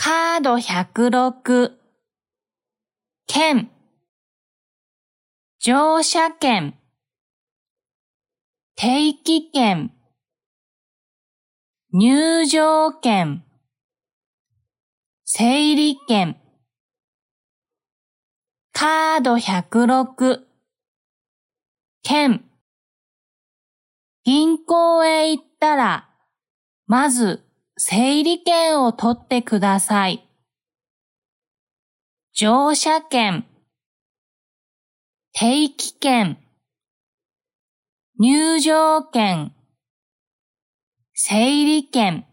カード106、券、乗車券、定期券、入場券、整理券。カード106、券。銀行へ行ったら、まず整理券を取ってください。乗車券、定期券、入場券、整理券。